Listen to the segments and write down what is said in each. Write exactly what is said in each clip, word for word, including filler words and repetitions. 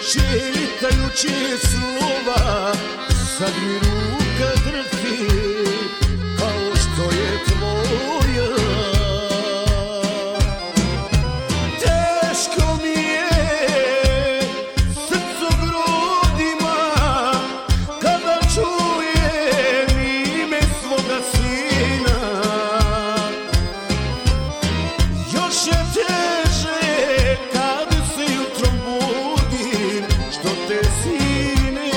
Čitajući slova, sad mi ruka drhti kao što je tvoja. Teško mi je srcu grudima kada čujem ime svoga sina. Još je teže kad se jutrom budim što te sine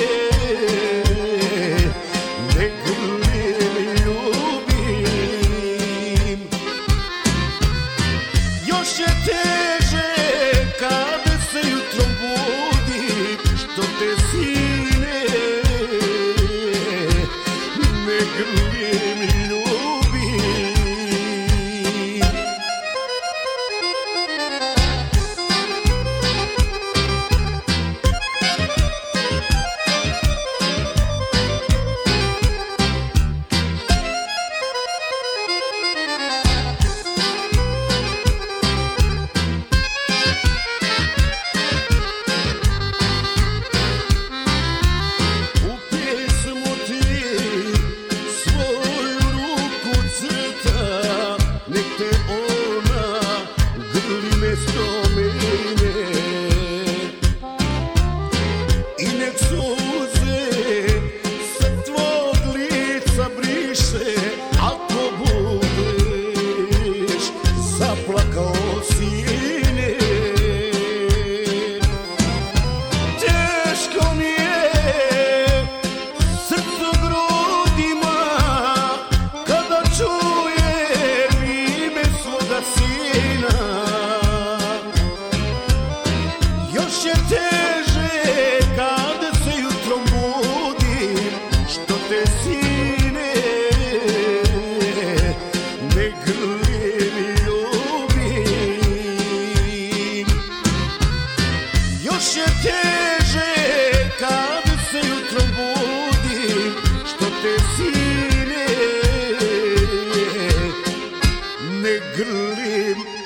ne grlim, ljubim. Još je teže kad se jutrom budim što te sine ne grlim, ljubim. Zaplakao sine, teško mi je srcu grudima kada čujem ime svoga sina. Još je teže kada se jutrom budim što te sine ne grlim, ljubim. Još je teže kad se jutrom budim što te sine ne grlim.